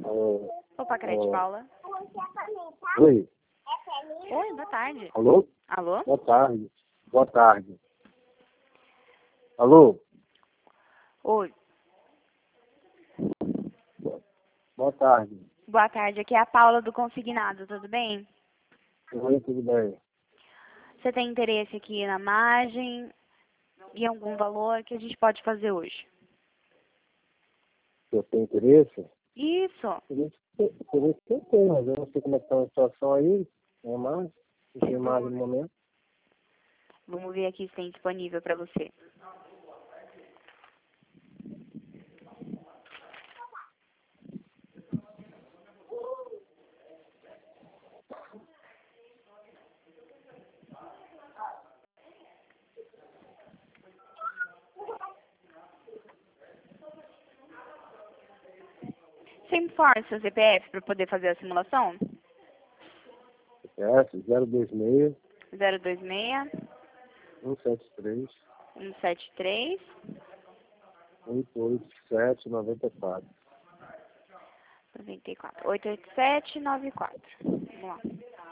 Opa, Crede Paula. Oi. Oi, boa tarde. Alô? Alô? Boa tarde. Boa tarde. Alô? Oi. Boa tarde. Boa tarde, aqui é a Paula do Consignado, tudo bem? Oi, tudo bem? Você tem interesse aqui na margem e algum valor que a gente pode fazer hoje? Eu tenho interesse? Isso. Interesse que eu tenho, mas eu não sei como é que está a situação aí. Não é mais? Não tem mais no momento. Vamos ver aqui se tem disponível para você. Você informa seu CPF para poder fazer a simulação? CPF 026 026 173 173 887 94. 94 887 94. Vamos lá.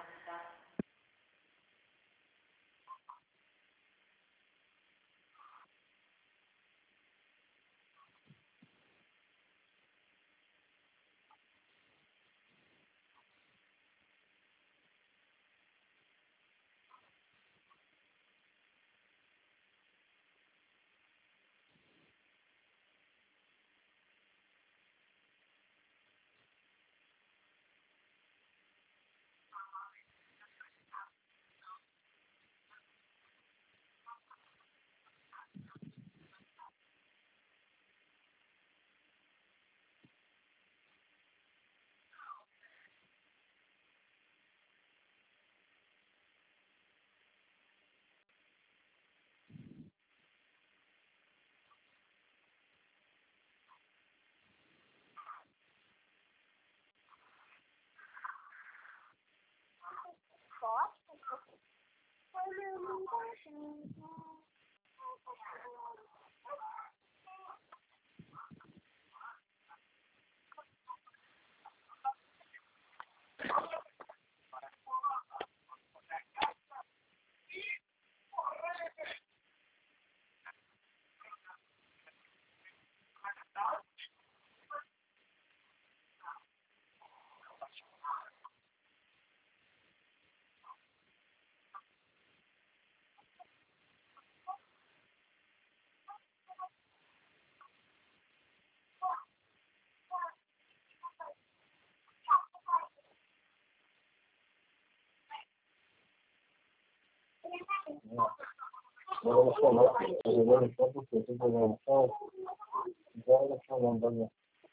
Agora eu vou falar, agora eu vou porque eu tenho programação. Agora eu vou falar, Daniel.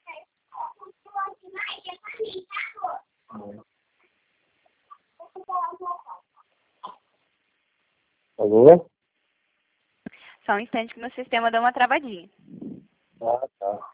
Alô? Só um instante que meu sistema deu uma travadinha. Ah, tá.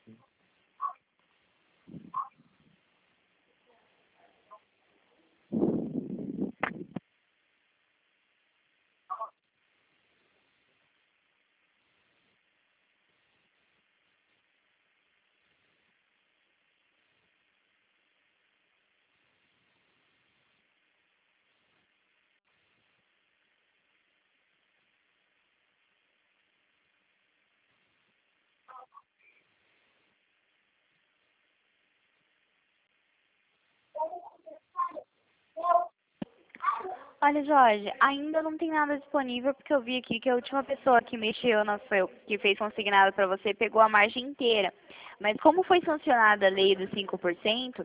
Olha, Jorge, ainda não tem nada disponível porque eu vi aqui que a última pessoa que mexeu, que fez consignado para você, pegou a margem inteira. Mas como foi sancionada a lei dos 5%,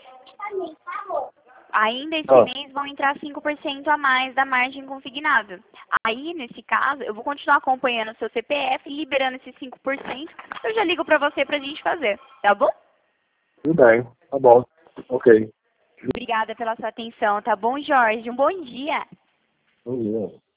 ainda esse mês vão entrar 5% a mais da margem consignada. Aí, nesse caso, eu vou continuar acompanhando o seu CPF e liberando esses 5%. Eu já ligo para você para a gente fazer, tá bom? Tudo bem, tá bom. Ok. Obrigada pela sua atenção, tá bom, Jorge? Um bom dia. Bom dia.